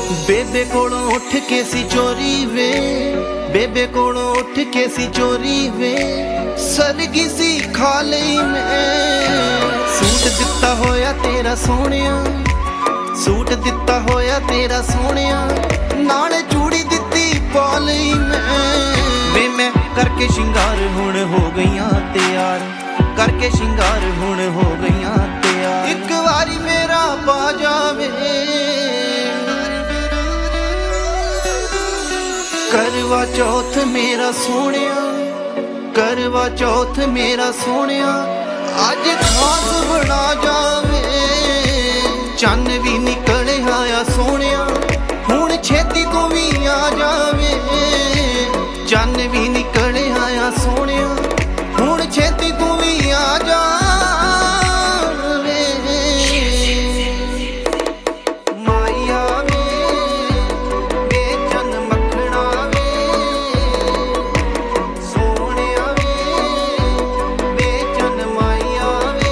बेबे कोलों उठ के सी चोरी वे, बेबे कोलों उठ के सी चोरी वे, सरगी सी खा लई मैं। सूट दिता होया तेरा सोहणिया, सूट दिता होया तेरा सोहणिया, नाले चूड़ी दिती पा लई मैं। मैं करके शिंगार हुण हो गईयां तैयार, करके शिंगार हुण हो गईयां तैयार। एक वारी मेरा पा जावे, करवा चौथ मेरा सोहणिया, करवा चौथ मेरा सोहणिया, अज खास बना जावे। चन्न भी निकल आया सोहणिया, हुण छेती तू भी आ जावे। चन्न भी निकल आया सोहणिया, हुण छेती तू भी आ जावे। माया वे बेचन मखना वे, सोहणिया वे बेचन माया वे।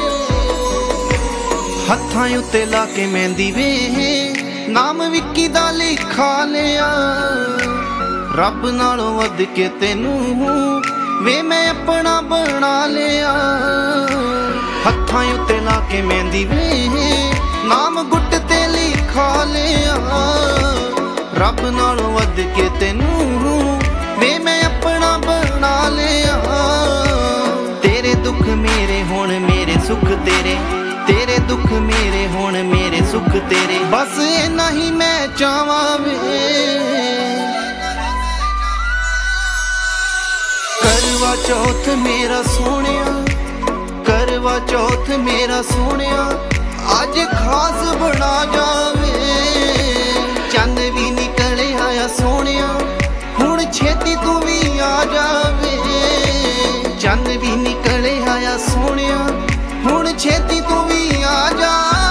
हत्थां उत्ते ला के मेहंदी वे, नाम विक्की दा लिखा लिया। रब नालों वध के तेनू वे मैं अपना बना लिया। हत्थां उत्ते ला के मेहंदी वे, नाम गुट ते लिखा लिया। रब नालों वध के तेनू वे मैं अपना बना लिया। तेरे दुख मेरे होण मेरे सुख तेरे, तेरे दुख मेरे होण मेरे सुख तेरे। बस इन्ना ही मैं चाहवां वे। करवा चौथ मेरा सोहणिया, करवा चौथ मेरा सोहणिया, अज खास बना जावे। चन्न भी निकल आया सोहणिया, हुण छेती तू भी आ जावे। चन्न भी निकल आया सोहणिया, हुण छेती तू भी आ जा।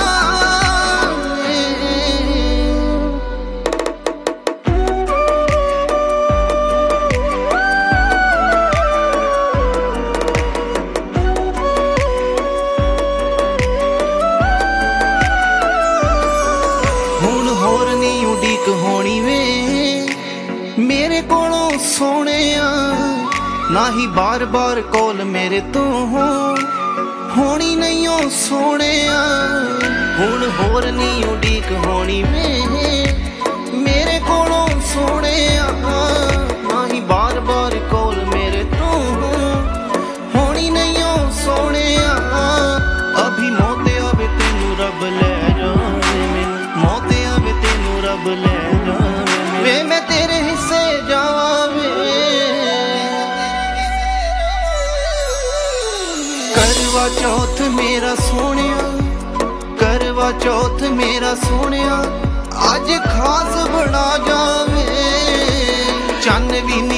हुण होर नहीं उडीक होनी वे मेरे कोलों सोहणिया, ना ही बार बार कॉल मेरे तो होनी नहीं ओ सोहणिया। हुण होर नहीं उडीक होनी वे मेरे कोलों सोहणिया, ना ही बार बार कॉल मेरे तो होनी नहीं ओ सोहणिया। अभी मौत आवे तेनू रब ले जावे मैनू, मौत आवे तेनू रब ले जावे वे मैं तेरे हिस्से जावे। करवा चौथ मेरा सोहणिया, करवा चौथ मेरा सोहणिया, अज खास बना जावे। चन्न भी